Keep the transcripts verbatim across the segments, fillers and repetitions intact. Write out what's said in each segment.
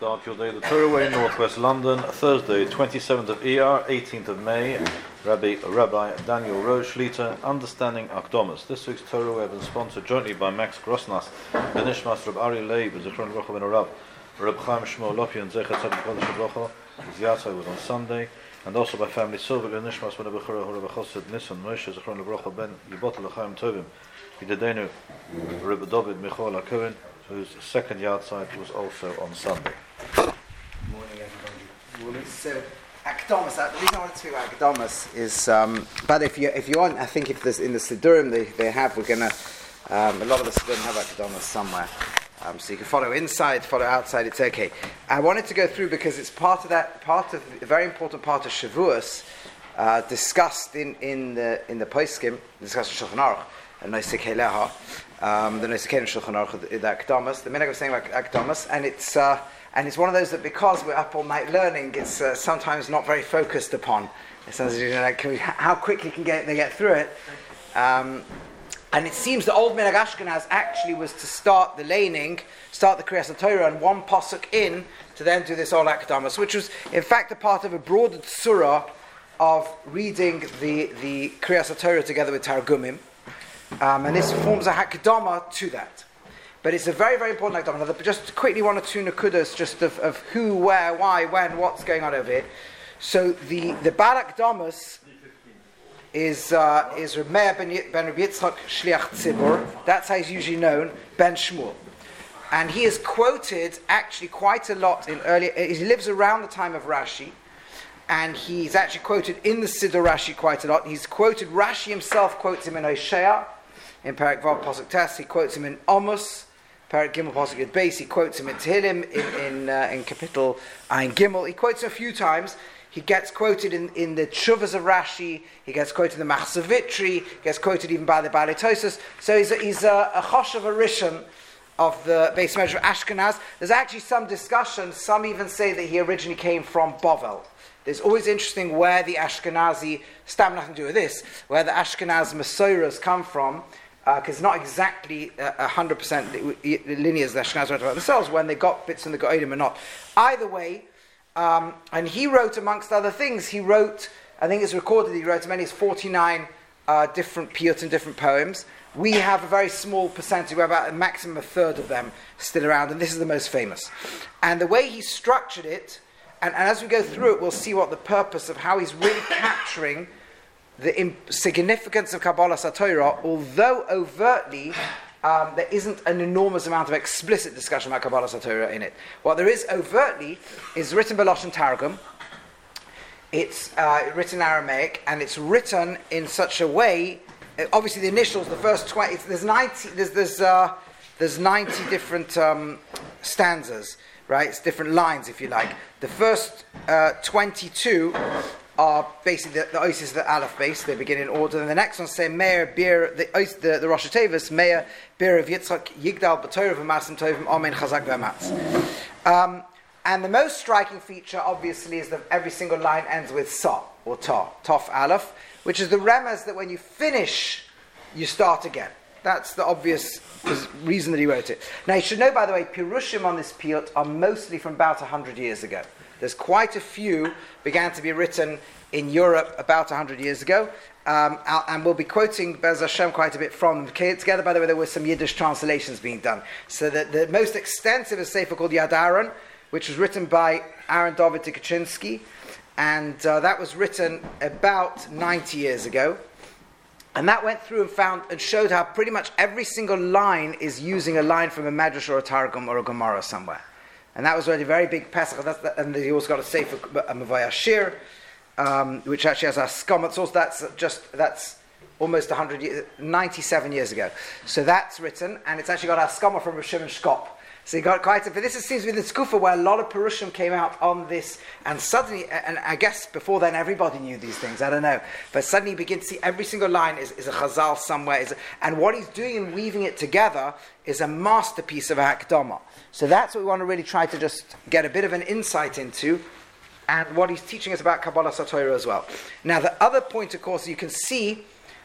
Start your day the Torah Way, Northwest London, Thursday, twenty-seventh of Iyar, eighteenth of May. Rabbi Rabbi Daniel Rosh Shlita, Understanding Akdomas. This week's Torah Way has been sponsored jointly by Max Grosnas, Benishmas Reb Ari Leib, Zichron Rocha Ben Arab, Reb Chaim Shmuel Lopian, Zecher Tzaddik Kodesh Rocha. His Yatzai was on Sunday, and also by family Silver Benishmas Ben Abechora Reb Chosid Nissan Moshe Zichron Rocha Ben Yibot L'Chaim Tovim, Yidadenu Reb David Michal HaKohen, whose second Yatzai was also on Sunday. Good morning, everybody. Morning. So, Akdomas. Uh, the reason I wanted to speak about Akdomas is, um, but if you if you want, I think if there's in the Sidurim they, they have, we're gonna um, a lot of the Sidurim have Akdomas somewhere, um, so you can follow inside, follow outside. It's okay. I wanted to go through because it's part of that part of a very important part of Shavuos, uh, discussed in, in the in the Poskim, discussed in Shulchan Aruch and Nosei Keleha, um, the Nosei Keleha Shulchan Aruch, the, the Akdomas. The minute I was saying about Akdomas, and it's. Uh, And it's one of those that because we're up all night learning, it's uh, sometimes not very focused upon. It sounds, you know, like can we, how quickly can get, they get through it. Um, and it seems that old Minhag Ashkenaz actually was to start the laning, start the Kriyas HaTorah, and one pasuk in to then do this all Akdamas, which was in fact a part of a broader surah of reading the, the Kriyas HaTorah together with Targumim. Um, and this forms a Hakdama to that. But it's a very, very important Akdama. Just quickly one or two nakudas just of, of who, where, why, when, what's going on over here. So the, the Baal Akdamas is uh, is Reb Meir ben, ben Reb Yitzchak Shliach Tzibur. That's how he's usually known, Ben Shmuel. And he is quoted actually quite a lot in earlier. He lives around the time of Rashi. And he's actually quoted in the Siddur Rashi quite a lot. He's quoted, Rashi himself quotes him in Hosea, in Perek Vav Pasuk Tes. He quotes him in Amos. Perek Gimel Pasuk Yud Beis, he quotes him in Tehillim, in in, uh, in Kapitel Ayin Gimel. He quotes him a few times. He gets quoted in, in the Tshuvas of Rashi. He gets quoted in the Machzavitri. He gets quoted even by the Baalei Tosfos. So he's a, he's a, a Choshev Rishon of the Beis Medrash of Ashkenaz. There's actually some discussion. Some even say that he originally came from Bovel. There's always interesting where the Ashkenazi, stam nothing to do with this, where the Ashkenaz Masoras come from. Because uh, it's not exactly a uh, hundred percent linear as the Ashkenaz wrote about themselves when they got bits in the Go'edim or not. Either way, um, and he wrote amongst other things, he wrote, I think it's recorded, he wrote as many as forty-nine uh, different piyut and different poems. We have a very small percentage, we have about a maximum of a third of them still around, and this is the most famous. And the way he structured it, and, and as we go through it, we'll see what the purpose of how he's really capturing the imp- significance of Kabbalah HaTorah, although overtly um, there isn't an enormous amount of explicit discussion about Kabbalah HaTorah in it. What there is overtly is written by Lashon Targum. It's uh, written in Aramaic, and it's written in such a way. Uh, obviously, the initials, the first twenty. It's, there's ninety. There's there's uh, there's ninety different um, stanzas, right? It's different lines, if you like. The first uh, twenty-two. Are basically the, the oasis of the Aleph base. They begin in order. And the next one say Meir Bir the the, the Rosh Hashanah Meir Bir of Yitzchak Yigdal B'Torah V'Masim Tovim Amen Chazak V'Amatz. Um And the most striking feature, obviously, is that every single line ends with Sa or Ta, Tov Aleph, which is the remez that when you finish, you start again. That's the obvious reason that he wrote it. Now you should know, by the way, Pirushim on this piyut are mostly from about a hundred years ago. There's quite a few began to be written in Europe about one hundred years ago, um, and we'll be quoting Be'ez Hashem quite a bit from them. Together, by the way, there were some Yiddish translations being done. So the, the most extensive is a sefer called Yad Aaron, which was written by Aaron David Tikachinsky, and uh, that was written about ninety years ago. And that went through and found and showed how pretty much every single line is using a line from a Medrash or a Targum or a Gemara somewhere. And that was already a very big Pesach. That's the, and he also got a sefer, a Mavai Ashir, um, which actually has a skam. It's also that's just that's almost one hundred years, ninety-seven years ago. So that's written, and it's actually got a skama from Rosh Shimon Shkop. So you got quite a. But this is, seems to be the skufa where a lot of Perushim came out on this, and suddenly, and I guess before then everybody knew these things. I don't know, but suddenly you begin to see every single line is, is a chazal somewhere, is a, and what he's doing in weaving it together is a masterpiece of a hakdama. So that's what we want to really try to just get a bit of an insight into, and what he's teaching us about Kabbalah HaTorah as well. Now the other point, of course, you can see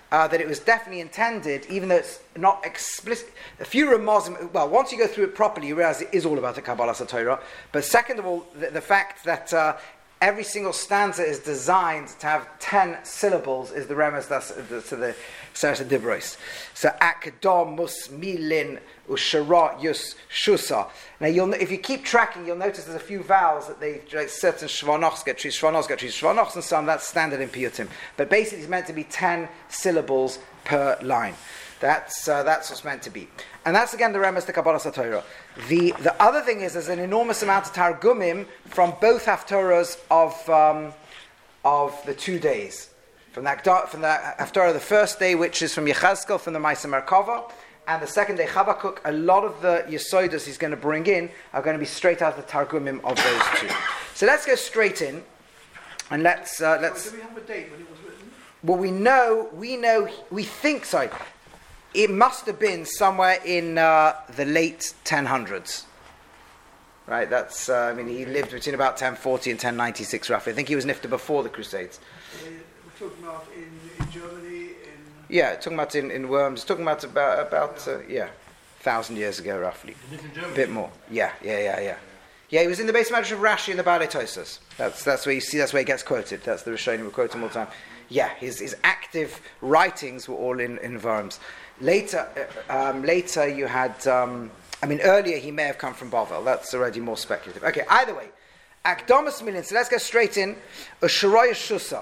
uh, that it was definitely intended, even though it's not explicit. A few Ramazim, well, once you go through it properly, you realize it is all about the Kabbalah Satorah. But second of all, the, the fact that uh, every single stanza is designed to have ten syllables is the remez that's to the Seres Dibros. So Akdom Mus Milin Ushara Yus Shusa. Now, you'll, if you keep tracking, you'll notice there's a few vowels that they like certain shvanochs get trees, shvanochs get trees, shvanochs, and some. That's standard in piyutim. But basically, it's meant to be ten syllables per line. That's uh, that's what's meant to be, and that's again the remez to Kabbalah Satorah. The the other thing is there's an enormous amount of targumim from both haftorahs of um, of the two days. From the from the haftorah of the first day, which is from Yechazkel, from the Ma'aser Merkava, and the second day Chavakuk. A lot of the Yesodas he's going to bring in are going to be straight out of the targumim of those two. So let's go straight in, and let's uh, let's. So do we have a date when it was written? Well, we know we know we think so. It must have been somewhere in uh, the late ten hundreds. Right, that's, uh, I mean, he lived between about ten forty and ten ninety-six, roughly. I think he was nifta before the Crusades. Uh, we're talking about in, in Germany, in... Yeah, talking about in, in Worms, talking about, about, about uh, yeah, a thousand years ago, roughly. He lived in Germany? A bit more. Yeah, yeah, yeah, yeah. Yeah, he was in the base madrash of Rashi in the Baalei Tosas. That's that's where you see, that's where he gets quoted. That's the Rishonim who quote him all the time. Yeah, his his active writings were all in, in Worms. Later, uh, um, later you had, um, I mean, earlier he may have come from Bavel. That's already more speculative. Okay, either way, Akdomus Milin. So let's go straight in. Usharoya Shusa.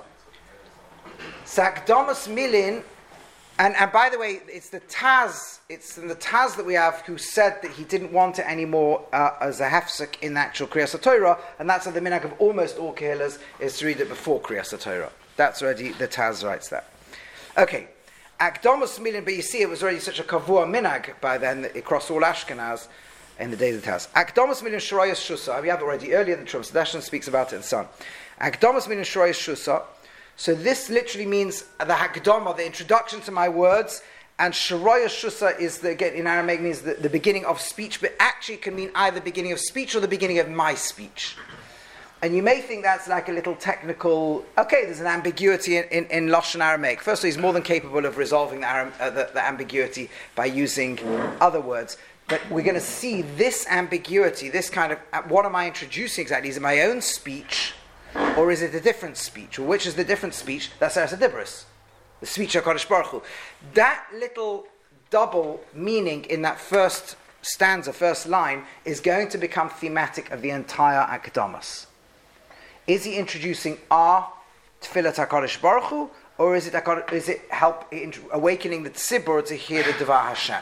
So Akdomus Milin, and and by the way, it's the Taz. It's the Taz that we have who said that he didn't want it anymore uh, as a hefsek in the actual Kriyas HaTorah, and that's how the minhag of almost all Kehilas is to read it before Kriyas HaTorah. That's already the Taz writes that. Okay. Akdomus Milin, but you see it was already such a kavua minhag by then that it crossed all Ashkenaz in the days of the Taz. Akdomus Milin Shorayas Shusa. We have already earlier, the Trumas Hadeshen speaks about it and so on. Akdomus Milin Shorayas Shusa. So this literally means the Hakdama, the introduction to my words, and Shorayas Shusa is, the, again, in Aramaic means the, the beginning of speech, but actually it can mean either the beginning of speech or the beginning of my speech. And you may think that's like a little technical, okay, there's an ambiguity in, in, in Lashon Aramaic. Firstly, he's more than capable of resolving the, Aram, uh, the, the ambiguity by using other words. But we're going to see this ambiguity, this kind of, uh, what am I introducing exactly? Is it my own speech, or is it a different speech? Or which is the different speech? That's Seres Dibros, the speech of HaKadosh Baruch Hu. That little double meaning in that first stanza, first line, is going to become thematic of the entire Akdamas. Is he introducing our Tfilat HaKadosh Baruch Hu, or is it, is it help awakening the Tzibur to hear the Devar Hashem?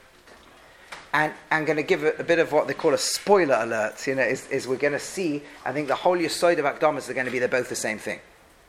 And I'm going to give a, a bit of what they call a spoiler alert, you know, is, is we're going to see, I think the whole Yesod of Akdamas are going to be, they're both the same thing.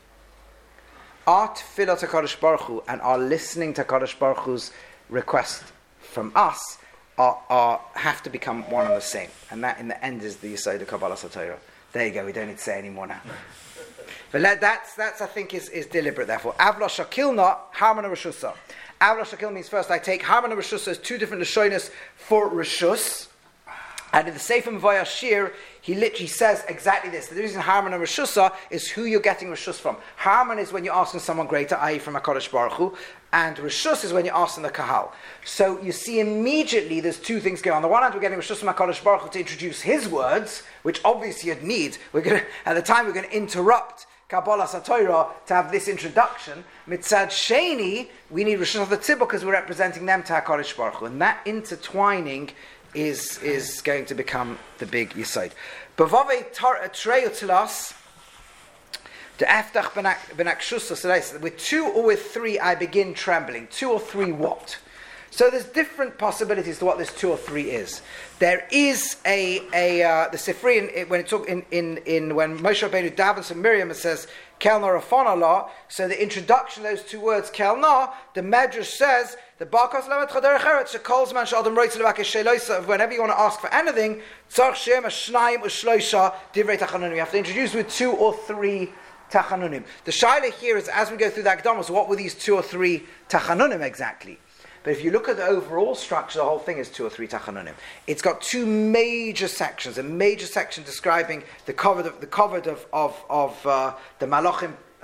Our Tfilat HaKadosh Baruch Hu and our listening to HaKadosh Baruch Hu's request from us are, are, have to become one and the same. And that in the end is the Yesod of Kabbalah Satorah. There you go, we don't need to say any more now. But that, that's, that's, I think, is, is deliberate, therefore. Avla Shakilna, Harmona Rishusa. Avla Shakil means first I take Harmona Rishusa as two different Lashonis for Rishus. And in the Sefer Mavaya Shir, he literally says exactly this. The reason Harmon and Rishusa is who you're getting Rishus from. Harmon is when you're asking someone greater, that is from HaKadosh Baruch Hu, and Rishus is when you're asking the Kahal. So you see immediately there's two things going on. On the one hand, we're getting Rishus from HaKadosh Baruch Hu to introduce his words, which obviously you'd need. We're going to, at the time, we're going to interrupt Kabbalah Satorah to have this introduction. Mitzad Sheni, we need Rishus of the Tzibur because we're representing them to HaKadosh Baruch Hu. And that intertwining is is going to become the big Yesod. Bavave Treu Tlas, the Aftach Benakshusa, so with two or with three I begin trembling. Two or three what? So there's different possibilities to what this two or three is. There is a a uh, the Sifri when it took in, in in when Moshe Rabbeinu davens and Miriam, it says Kelna Rafonallah. So the introduction of those two words Kelna, the Medrash says the Barkos Lamet Chader Cheret Shekolz Man Shadam Roitz Levakesh Sheloisa. Whenever you want to ask for anything, Tzarch Shem Shnayim Ushloisha Divrei Tachanunim. You have to introduce with two or three Tachanunim. The shaila here is as we go through the Akdamas, what were these two or three Tachanunim exactly? But if you look at the overall structure, the whole thing is two or three tachanunim. It's got two major sections. A major section describing the covered of the covered of of, of uh, the malachim uh,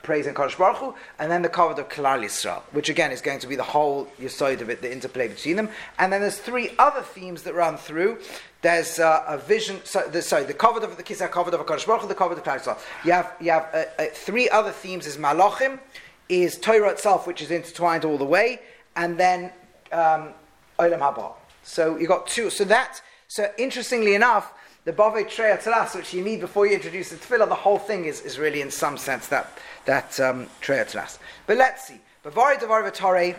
praising Kodesh Baruch Hu, and then the kavod of Klal Yisrael, which again is going to be the whole yesod of it, the interplay between them. And then there's three other themes that run through. There's uh, a vision. So, the, sorry, the kavod of the kisah, kavod of Kodesh Baruch Hu, the kavod of Klal Yisrael. You have you have uh, uh, three other themes: is Malachim, is Torah itself, which is intertwined all the way, and then um, Olam Haba. So you got two. So that. So interestingly enough, the Bavei Trei Atlas, which you need before you introduce the Tefillah, the whole thing is, is really in some sense that that um, Trei Atlas. But let's see. Bavari Devar V'Torei.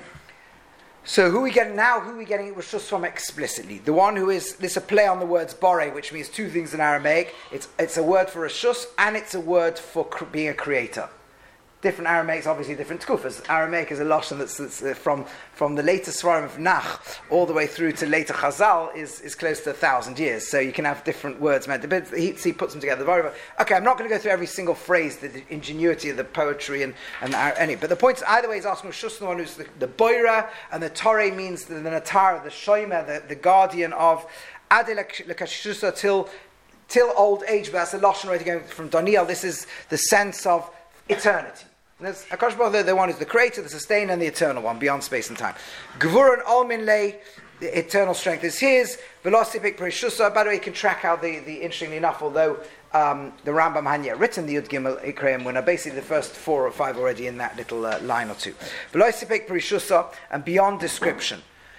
So who are we getting now? Who are we getting it was just from explicitly? The one who is, this is a play on the words Bore, which means two things in Aramaic. It's it's a word for a shus, and it's a word for cr- being a creator. Different Aramaics, obviously different tkufas. Aramaic is a lashon that's, that's uh, from from the later Svarim of Nach all the way through to later Chazal is, is close to a thousand years. So you can have different words meant. But he, he puts them together. Okay, I'm not going to go through every single phrase, the, the ingenuity of the poetry and and the, any. But the point is, either way, he's asking Shus, the one who's the, the boira, and the Torah means the, the Natar, the Shomer, the, the guardian of Adel Lekashusa till till old age. But that's a lashon already going from Daniel. This is the sense of eternity. There's HaKadosh Baruch Hu, the one who's the creator, the sustainer, and the eternal one, beyond space and time. Gvur and Almin Lei, the eternal strength is his. Velocipik Perishusa. By the way, you can track out the, the interestingly enough, although um, the Rambam hadn't yet written the Yud Gimel Ikreim, when are basically the first four or five already in that little uh, line or two. Velocipik Perishusa, and beyond description.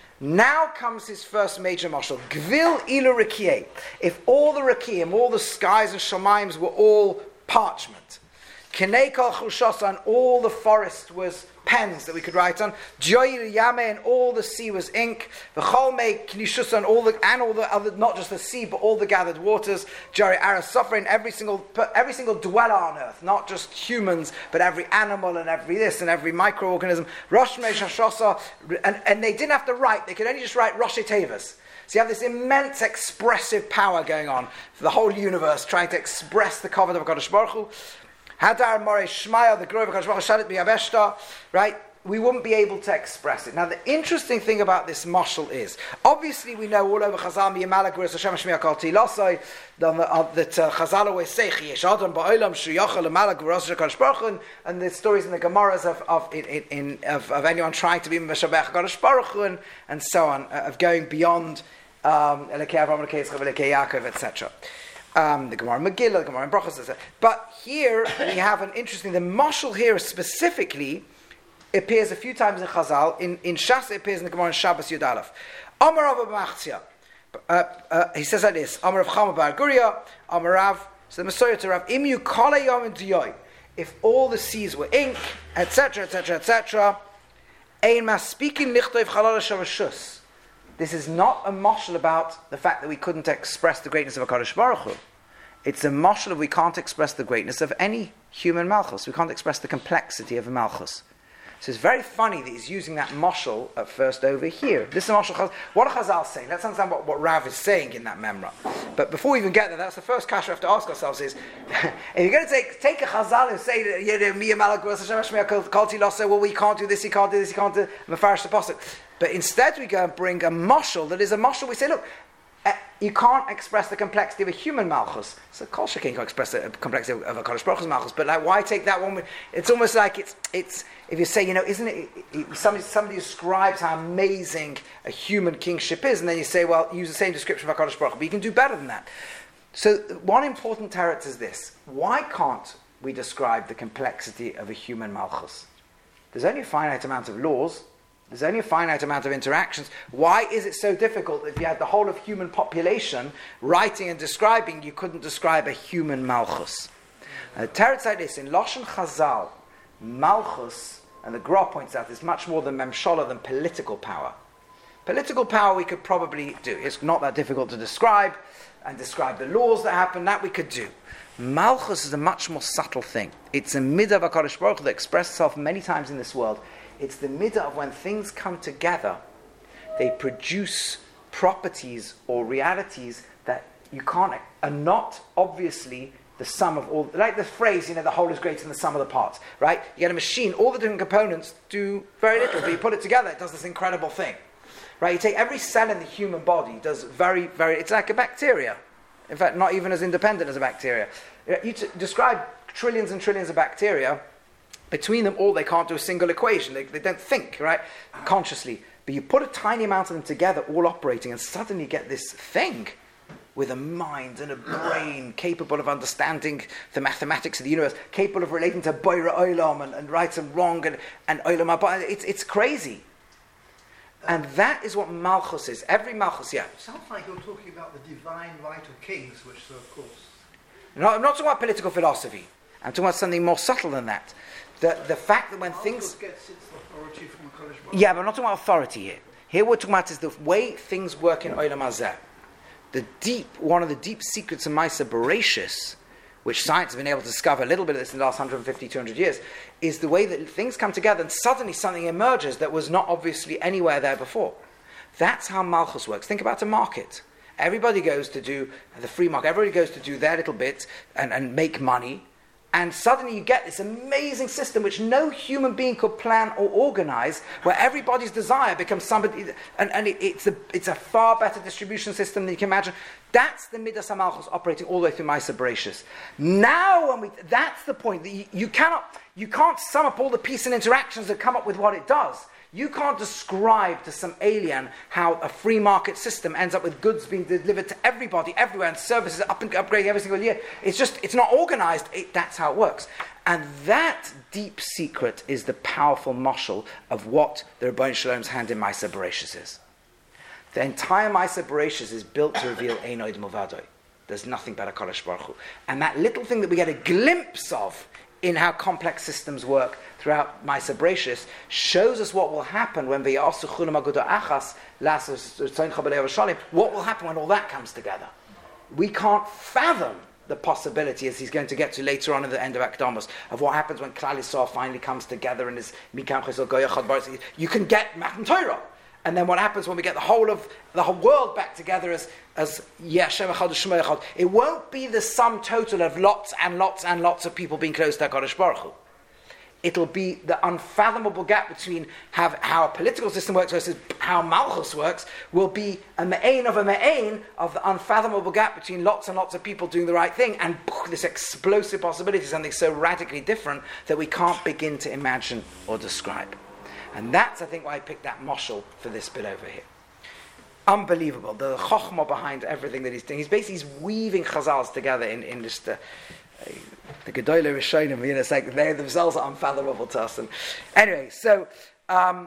Now comes his first major mashal. Gvil ilu Rikieh. If all the Rikiim, all the skies and Shemaims were all parchment, Kenei kol chushasa, and all the forest was pens that we could write on. Joyir yame, and all the sea was ink. V'chol me knishusa, and all the and all the other, not just the sea, but all the gathered waters. Jari aras suffering, every single every single dweller on earth, not just humans, but every animal and every this and every microorganism. Rosh meshashasa, and and they didn't have to write; they could only just write Rosh Tevas. So you have this immense expressive power going on for the whole universe, trying to express the kavod of HaKadosh Baruch Hu. Hadar Morei Shmaya, the grove of HaKadosh Baruch Hu, Shalit B'Yaveshta, right? We wouldn't be able to express it. Now, the interesting thing about this mashal is, obviously, we know all over Chazal, Miyamala Guris Hashem Shmiya Kol Tilosai, that uh, Chazal always say, Chiyesh Adam Ba'olam Shuyachal Mala Guris HaKadosh Baruch Hu, and the stories in the Gemaras of of, in, in, of of anyone trying to be Meshabech HaKadosh Baruch Hu, and, and so on, uh, of going beyond um, Elekei Avram, Elekei Yitzchak, Elekei Yaakov, et cetera. Um, the Gemara Megillah, the Gemara in Brachos, but here we have an interesting. The mashal here specifically appears a few times in Chazal. In in Shas it appears in the Gemara in Shabbos Yud Aleph. Amar Rav Machtzia. Uh, uh, he says like this: Amar Rav Chama Bar Guria, Amar Rav. So the Messiah to Rav Imu Kala Yom Diyoy. If all the seas were ink, et cetera, et cetera, et cetera. Ein Maspikin Lichtov Chalal Shavashus. This is not a mashal about the fact that we couldn't express the greatness of HaKadosh Baruch Hu. It's a mashal of we can't express the greatness of any human malchus. We can't express the complexity of a malchus. So it's very funny that he's using that mashal at first over here. This is a mashal. What are Chazal saying? Let's understand what, what Rav is saying in that memra. But before we even get there, that's the first kasha we have to ask ourselves is, if you're going to take, take a Chazal and say, well, we can't do this, he can't do this, he can't do Mefarish the Pasuk. But instead we go and bring a mashal that is a mashal. We say, look, uh, you can't express the complexity of a human malchus. So Kol Shekin can't express the complexity of a Kodesh Baruch Hu's malchus. But like, why take that one? It's almost like it's it's if you say, you know, isn't it? it somebody somebody describes how amazing a human kingship is, and then you say, well, use the same description of a Kodesh Baruch Hu, but you can do better than that. So one important teretz is this: why can't we describe the complexity of a human malchus? There's only a finite amount of laws. There's only a finite amount of interactions. Why is it so difficult if you had the whole of human population writing and describing, you couldn't describe a human malchus? And the teretz like this, in Lashon Chazal, malchus, and the Gra points out, is much more than memshala, than political power. Political power we could probably do. It's not that difficult to describe, and describe the laws that happen, that we could do. Malchus is a much more subtle thing. It's a midah of HaKadosh Baruch Hu that expresses itself many times in this world. It's the midah of when things come together, they produce properties or realities that you can't, are not obviously the sum of all, like the phrase, you know, the whole is greater than the sum of the parts, right? You get a machine, all the different components do very little, but you put it together, it does this incredible thing, right? You take every cell in the human body, does very, very, it's like a bacteria. In fact, not even as independent as a bacteria. You t- describe trillions and trillions of bacteria, between them all, they can't do a single equation. They, they don't think, right, consciously. But you put a tiny amount of them together, all operating, and suddenly you get this thing with a mind and a brain capable of understanding the mathematics of the universe, capable of relating to Boira Olam and, and right and wrong and, and Olam Haba. It's, it's crazy. And that is what Malchus is. Every Malchus, yeah. It sounds like you're talking about the divine right of kings, which, so of course... No, I'm not talking about political philosophy. I'm talking about something more subtle than that. The, the fact that when Malchus things... gets its authority from the Kodesh Baruch. Yeah, but I'm not talking about authority here. Here what we're talking about is the way things work in Olam Hazeh. The deep, one of the deep secrets of Maisa Bereshis, which science has been able to discover a little bit of this in the last one hundred fifty, two hundred years, is the way that things come together and suddenly something emerges that was not obviously anywhere there before. That's how Malchus works. Think about a market. Everybody goes to do the free market, everybody goes to do their little bit and, and make money, and suddenly you get this amazing system which no human being could plan or organize, where everybody's desire becomes somebody, and, and it, it's, a, it's a far better distribution system than you can imagine. That's the Midas HaMalchus operating all the way through Maisa Bereshis. Now, when we, that's the point, that you, you, cannot, you can't sum up all the pieces and interactions that come up with what it does. You can't describe to some alien how a free market system ends up with goods being delivered to everybody, everywhere, and services up and upgrading every single year. It's just, it's not organized. It, that's how it works. And that deep secret is the powerful mashal of what the Rebbeinu Shalom's hand in Maisa Bereshis is. The entire Maisa Bereshis is built to reveal Ein Od Milvado. There's nothing but a Kodesh Baruch Hu. And that little thing that we get a glimpse of in how complex systems work throughout Maisa Bereshis shows us what will happen when V'yasu Chulam Aguda Achas what will happen when all that comes together. We can't fathom the possibility, as he's going to get to later on at the end of Akdamos, of what happens when Klal Yisrael finally comes together and is Mikam Chesel Goyachad Baris. You can get Matan Torah. And then what happens when we get the whole of the whole world back together as as Yashem Echad Shema Echad? It won't be the sum total of lots and lots and lots of people being close to HaKadosh Baruch Hu. It'll be the unfathomable gap between how, how a political system works versus how Malchus works, will be a me'ain of a me'ain of the unfathomable gap between lots and lots of people doing the right thing and this explosive possibility, something so radically different that we can't begin to imagine or describe. And that's, I think, why I picked that moshel for this bit over here. Unbelievable. The chokhmah behind everything that he's doing. He's basically he's weaving chazals together in, in just uh, the Gedolah Rishonim. You know, it's like they themselves are unfathomable to us. And anyway, so um,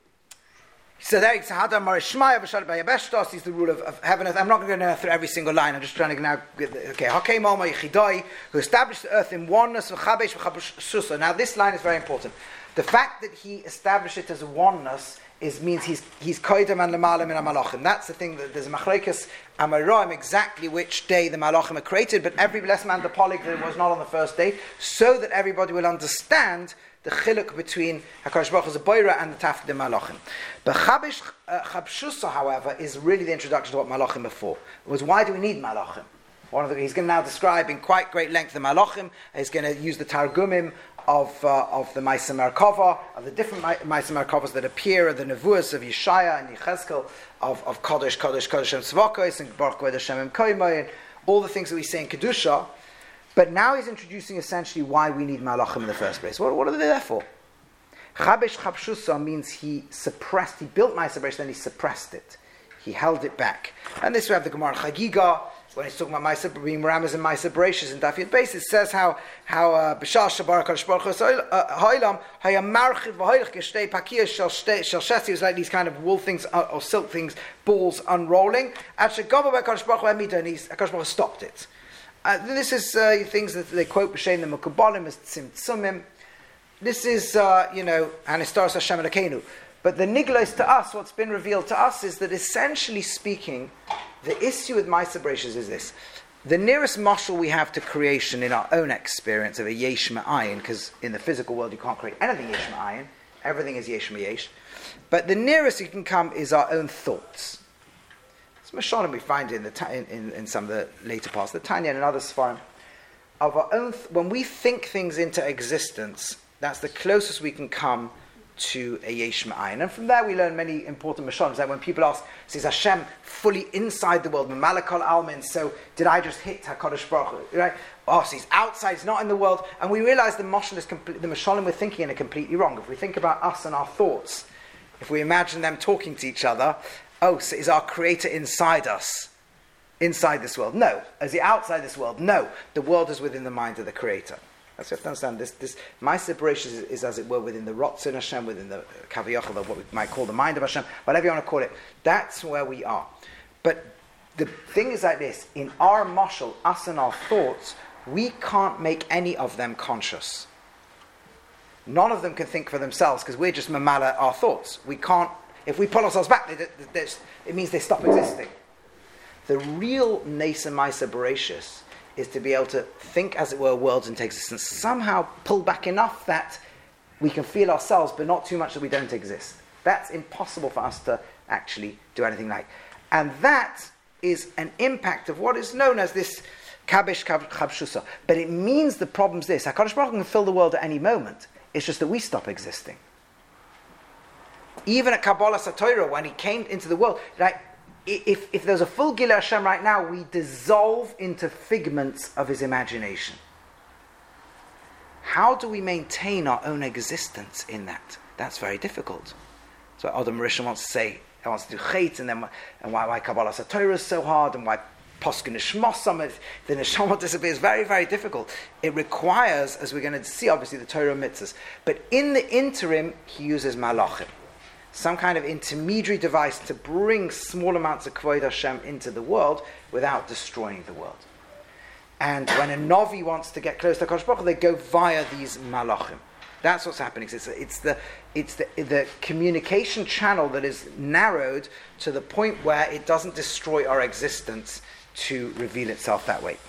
so there it's Hadar Marishmaya V'Shalom Bayabeshtos is the rule of, of heaven and earth. I'm not going to go through every single line. I'm just trying to now get the, okay. Hakei Malma Yechidai, v'ho established the earth in oneness v'chabesh v'chabshusa. Now this line is very important. The fact that he established it as a oneness is means he's he's koidem and lemalim in malachim. That's the thing that there's a machlokes amaroim exactly which day the malachim are created, but every blessed man the polyg was not on the first day, so that everybody will understand the chiluk between Hakadosh Baruch Hu's boira and the tafid malachim. But chabish uh, chabshusa, however, is really the introduction to what malachim before. It was why do we need malachim? One of the, he's going to now describe in quite great length the malachim. He's going to use the targumim of uh, of the Maisa Merkava, of the different Maisa Merkavas that appear, the Nevuas of Yeshaya and Yechezkel, of, of Kodesh, Kodesh, Kodesh, and Tzvakos, and Baruch Kvod Hashem and Koimai, and all the things that we say in Kedusha. But now he's introducing essentially why we need Malachim in the first place. What, what are they there for? Chabesh Chabshusa means he suppressed, he built Maisa Beresh, then he suppressed it. He held it back. And this we have the Gemara Chagiga, when he's talking about Maisa being Ramas and Maisa Bereshis and Dafiyat Beis, it says how how B'shal Shabar Kadosh Baruch Hu Ha'olam Haya Marchiv V'Hoylech Geshtei Pakiyah Shel Shesi was like these kind of wool things uh, or silk things, balls unrolling. At Shegava Kadosh Baruch Hu Hamida, and he's Kadosh Baruch Hu stopped it. Uh, this is uh, things that they quote B'Shem the Mekubalim as Tzimtzumim. This is uh, you know Anistaros Hashem Elokeinu. But the niglos to us, what's been revealed to us, is that essentially speaking, the issue with Maisa Bereshis is this. The nearest mashal we have to creation in our own experience of a yesh ma'ayin, because in the physical world you can't create anything yesh ma'ayin, everything is yesh ma'yesh. But the nearest you can come is our own thoughts. It's mashalim we find in, the ta- in, in, in some of the later parts, the Tanya and other Sfarim, of our own. Th- when we think things into existence, that's the closest we can come to a yesh ma'ayin. And from there we learn many important mashalim. That when people ask, is Hashem fully inside the world? Malakal almin. So did I just hit HaKadosh Baruch Hu? Right? Oh, so he's outside, he's not in the world. And we realize the mashal is complete, the mashalim we're thinking in are completely wrong. If we think about us and our thoughts, if we imagine them talking to each other, oh, so is our creator inside us? Inside this world? No. Is he outside this world? No. The world is within the mind of the creator. That's what you have to understand. This, this, my separation is, is, as it were, within the Rotzon Hashem, within the Kaviyachal, what we might call the mind of Hashem, whatever you want to call it. That's where we are. But the thing is like this: in our mashal, us and our thoughts, we can't make any of them conscious. None of them can think for themselves because we're just mamala our thoughts. We can't. If we pull ourselves back, they, they, it means they stop existing. The real Nesa Maisa Bereshis is to be able to think, as it were, worlds into existence. Somehow pull back enough that we can feel ourselves, but not too much that we don't exist. That's impossible for us to actually do anything like. And that is an impact of what is known as this Kabesh Chabshusa. But it means the problem's this: HaKadosh Baruch Hu can fill the world at any moment. It's just that we stop existing. Even at Kabbalah Satorah, when he came into the world, like, If, if there's a full Gilui Hashem right now, we dissolve into figments of his imagination. How do we maintain our own existence in that? That's very difficult. So Adam Rishon wants to say, he wants to do chait, and then and why, why Kabbalah Satorah is so hard, and why Poskin Nishmosam, the Neshama disappears. Very, very difficult. It requires, as we're going to see, obviously, the Torah mitzvahs. But in the interim, he uses malachim. Some kind of intermediary device to bring small amounts of Kvod Hashem into the world without destroying the world. And when a Novi wants to get close to HaKadosh Baruch Hu, they go via these malachim. That's what's happening. It's, it's, the, it's the, the communication channel that is narrowed to the point where it doesn't destroy our existence to reveal itself that way.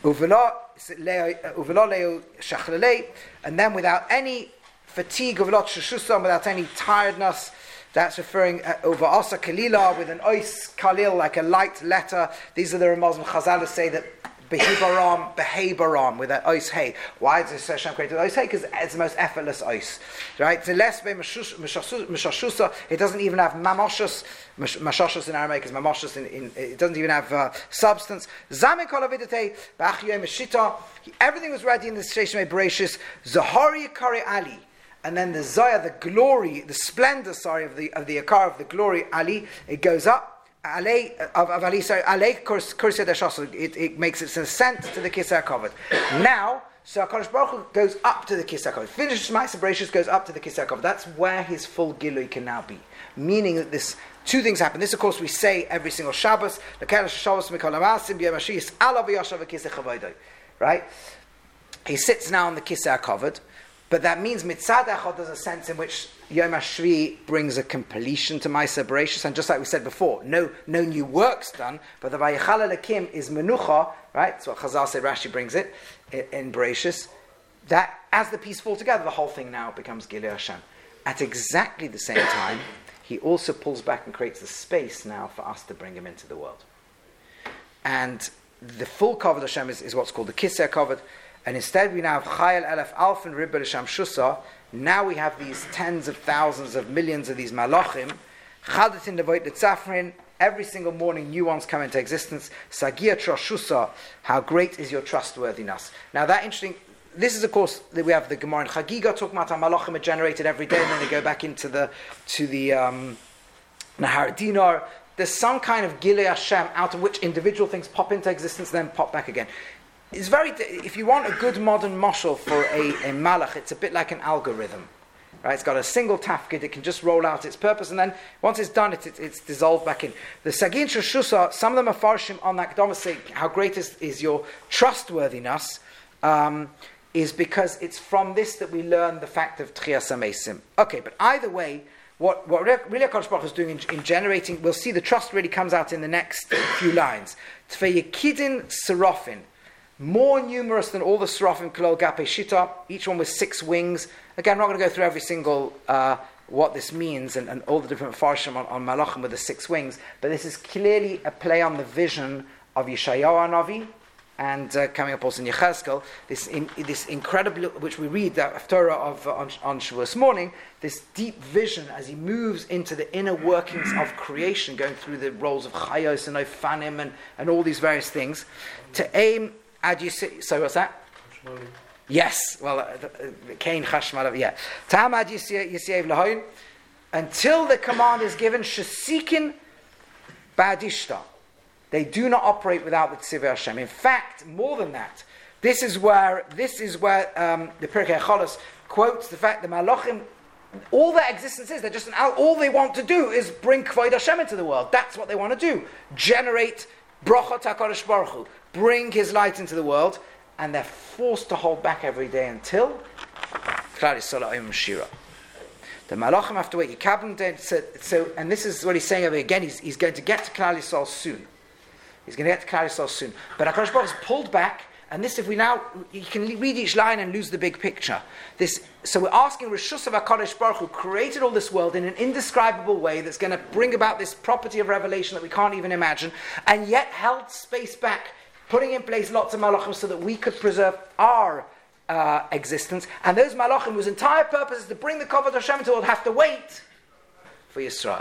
And then without any fatigue, without any tiredness, that's referring uh, over Asa Kalila with an Ois Kalil, like a light letter. These are the Ramazim Chazal say that Behibaram, Behibaram, with an Ois Hey. Why does Hashem create Ois Hey? Because it's the most effortless Ois. Right? So less Meshashusa, it doesn't even have Mamoshus. Mashashus in Aramaic is Mamoshus, in, in, it doesn't even have uh, substance. Zamin Kolavidate, Bachyoy Meshita. Everything was ready in the Sheshmei Bereshis. Zahari Kari Ali. And then the Zaya, the glory, the splendor, sorry, of the of the Akar of the glory, Ali, it goes up. Ali, of, of Ali, sorry, Ali, Kursia Deshasel, it, it makes its ascent to the Kisar covered. Now, so HaKadosh Baruch Hu goes up to the Kisar covered. Finishes Ma'aser Bereshis, goes up to the Kisar covered. That's where his full Gilui can now be. Meaning that this, two things happen. This, of course, we say every single Shabbos, right? He sits now on the Kisar covered. But that means mitzad echad, there's a sense in which Yom HaShvi brings a completion to Ma'aser Bereshis, and just like we said before, no no new works done, but the Vayichala Lakim is menucha, right? That's what Chazal said, Rashi brings it in, in Bereshis. That, as the piece fall together, the whole thing now becomes Gilui Hashem. At exactly the same time, he also pulls back and creates the space now for us to bring him into the world. And the full Kavod Hashem is, is what's called the Kisei Kavod. And instead we now have Chayil Elef Alf and Ribber Sham Shusa. Now we have these tens of thousands of millions of these malachim. Chadatin Devoit Litzafrin. Every single morning new ones come into existence. Sagia Trashusa. How great is your trustworthiness. Now that interesting, this is of course, we have the Gemara in Chagiga talking about how malachim are generated every day and then they go back into the, to the um, Nahar Dinar. There's some kind of Gilui Hashem out of which individual things pop into existence and then pop back again. It's very. If you want a good modern mashal for a, a malach, it's a bit like an algorithm, right? It's got a single tafkid; it can just roll out its purpose, and then once it's done, it, it, it's dissolved back in. The Sagin Shusha, some of them are farshim on that Kedama say how great is, is your trustworthiness, um, is because it's from this that we learn the fact of Tchias HaMesim. Okay, but either way, what what really HaKadosh Baruch Hu is doing in, in generating, we'll see the trust really comes out in the next few lines. Tfei Yekidin Serafin. More numerous than all the Serafim Kolol Gape Shita, each one with six wings. Again, we're not going to go through every single uh, what this means and, and all the different farshim on, on Malachim with the six wings, but this is clearly a play on the vision of Yeshayahu Hanavi and uh, coming up also in Yechezkel, this in, this incredible, which we read that Torah of uh, on, on Shavuos morning, this deep vision as he moves into the inner workings of creation, going through the roles of Chayos and Ofanim and, and all these various things, to aim at you see. So what's that? Hashmali. Yes. Well, Cain Chashmal. Yeah. Tam ad Yisiev Lahoin, until the command is given. Shesikin Ba'adishta. They do not operate without the Tzivei Hashem. In fact, more than that, this is where this is where um, the Pirkei Cholos quotes the fact that Malachim, all their existence is, they're just an out. All they want to do is bring Kvod Hashem into the world. That's what they want to do. Generate Brachot HaKadosh Baruch Hu, bring His light into the world, and they're forced to hold back every day until Klal Yisrael Oyim Shira. The Malachim have to wait. So, so, and this is what he's saying over again. He's, he's going to get to Klal Yisrael soon. He's going to get to Klal Yisrael soon. But HaKadosh Baruch Hu is pulled back, and this, if we now, you can read each line and lose the big picture. This, so we're asking Rishus of HaKadosh Baruch Hu created all this world in an indescribable way that's going to bring about this property of revelation that we can't even imagine, and yet held space back, putting in place lots of malachim so that we could preserve our uh, existence. And those malachim, whose entire purpose is to bring the Kavod Hashem into the world, have to wait for Yisrael.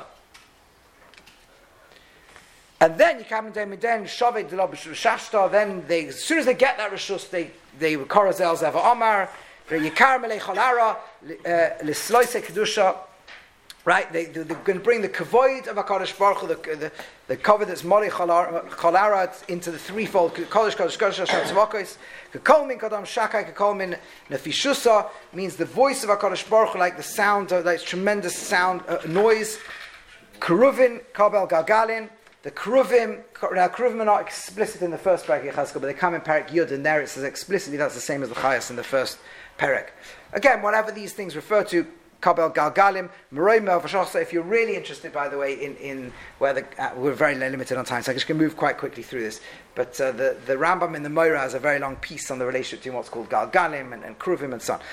And then you come into then Shaved Shashta. Then they, as soon as they get that rishus, they they Korazel Zeva Omar, Yikar Melei Cholara, Lisloise Kedusha. Right, they, they're going to bring the kavod of Hakadosh Baruch Hu, the the, the kavod that's Molei Cholara into the threefold Kodesh Kodesh Kodesh Hashem Tzvakos. Kekol min Kadam Shakai, Kekol min Nefishusa means the voice of Hakadosh Baruch Hu, like the sound, of, like tremendous sound uh, noise. Keruvin Kabel Galgalin. The Keruvim, now Keruvim are not explicit in the first Perek Yechezkel, but they come in Perek Yud, and there it says explicitly that's the same as the Chayas in the first Perek. Again, whatever these things refer to, Kabel Galgalim, Meroima Vashasa. If you're really interested, by the way, in, in where the uh, we're very limited on time, so I'm just going to move quite quickly through this. But uh, the, the Rambam in the Moira has a very long piece on the relationship between what's called Galgalim and, and Keruvim and so on.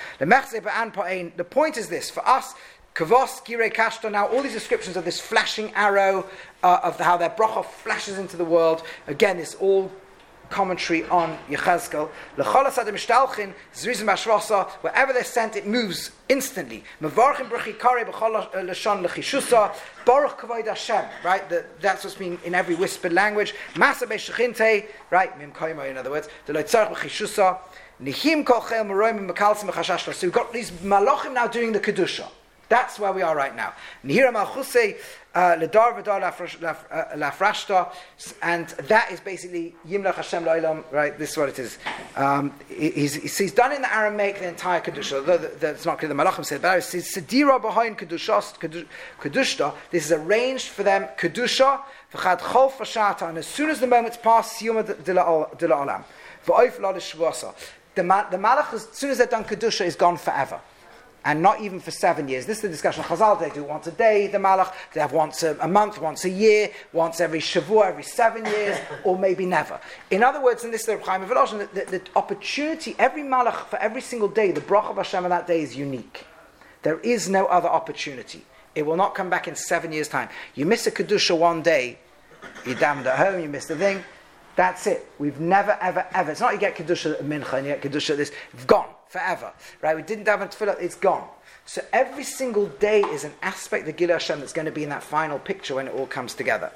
The point is this, for us, Kavos, Girei Kashta, now all these descriptions of this flashing arrow, uh, of the, how their bracha flashes into the world. Again, it's all commentary on Yechezkel. L'cholas adam mishtalchin, zrizim b'ashvasa, wherever they're sent, it moves instantly. Mevarchim b'chi kare b'chol l'shon l'chishusa, baruch kavod Hashem, right? The, that's what's been in every whispered language. Masa b'shechinte, right? Mim koimo, in other words. The loitzarech b'chishusa, nihim kol chel meroim b'kalsim b'chashashla. So we've got these malachim now doing the kedusha. That's where we are right now. Nihira malchusei ledar v'dar lafrashta, and that is basically Yimlach Hashem Lo'ilam. Right, this is what it is. Um, he's, he's done in the Aramaic the entire kedusha. Though that's not clear. The Malachim said, but it's sedira behind kedushas kedushta. This is arranged for them kedusha v'chad chol fashata, and as soon as the moments pass, siyuma dila olam v'oif la l'shvasa. The the Malach, as soon as they've done kedusha, is gone forever. And not even for seven years. This is the discussion of Chazal. They do it once a day, the Malach. They have once a, a month, once a year, once every Shavua, every seven years, or maybe never. In other words, and this is the Reb Chaim of Volozhin, the, the, the opportunity, every Malach, for every single day, the Bracha of Hashem on that day is unique. There is no other opportunity. It will not come back in seven years' time. You miss a Kedusha one day, you're damned at home, you missed the thing. That's it. We've never, ever, ever. It's not you get Kedusha at Mincha and you get Kedusha at this. It's gone. Forever. Right? We didn't have to fill it. It's gone. So every single day is an aspect of Gilui Hashem that's going to be in that final picture when it all comes together.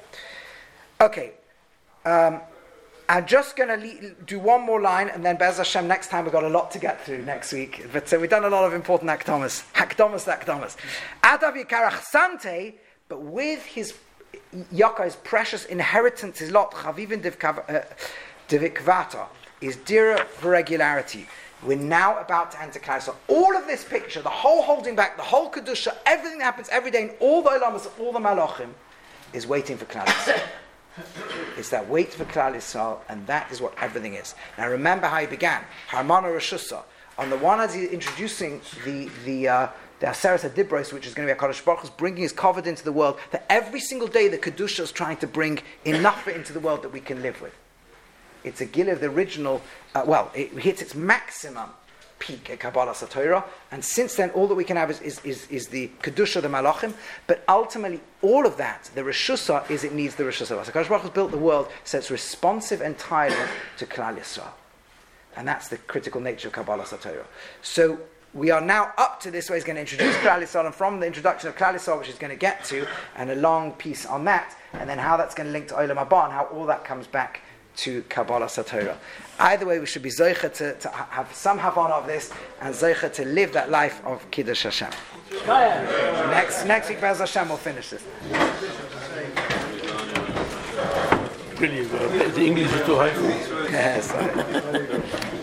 Okay. Um, I'm just going to le- do one more line, and then Be'ez Hashem, next time we've got a lot to get through next week. But so we've done a lot of important akdomas. Akdomas, akdomas. Adav Yikarach Sante, but with his Yaakov's precious inheritance, his lot, Chavivin Divikvata, is dearer for regularity. We're now about to enter Klal. So all of this picture, the whole holding back, the whole Kedusha, everything that happens every day in all the Olamas, all the Malachim, is waiting for Klal Yisrael. It's that wait for Klal Yisrael, and that is what everything is. Now remember how he began. Harmana Rishusa. On the one hand, he's introducing the the uh, the Aseret HaDibros, which is going to be HaKadosh Baruch Hu, bringing his covenant into the world, that every single day the Kedusha is trying to bring enough into the world that we can live with. It's a Gilui of the original, uh, well, it hits its maximum peak at Kabbalah Satorah, and since then all that we can have is, is, is, is the Kedusha, the Malachim, but ultimately all of that, the Reshusa, is it needs the Reshusa. So Kadosh Baruch has built the world so it's responsive entirely to Klal Yisrael. And that's the critical nature of Kabbalah Satorah. So we are now up to this where he's going to introduce Klal Yisrael, and from the introduction of Klal Yisrael, which he's going to get to, and a long piece on that, and then how that's going to link to Olam Haba, and how all that comes back to Kabbalah Satorah. Either way, we should be Zoicha to, to have some Havana of this, and Zoicha to live that life of Kiddush Hashem. Next, next week, Be'ez Hashem, we'll finish this. Brilliant. The English is too high for me. Yes.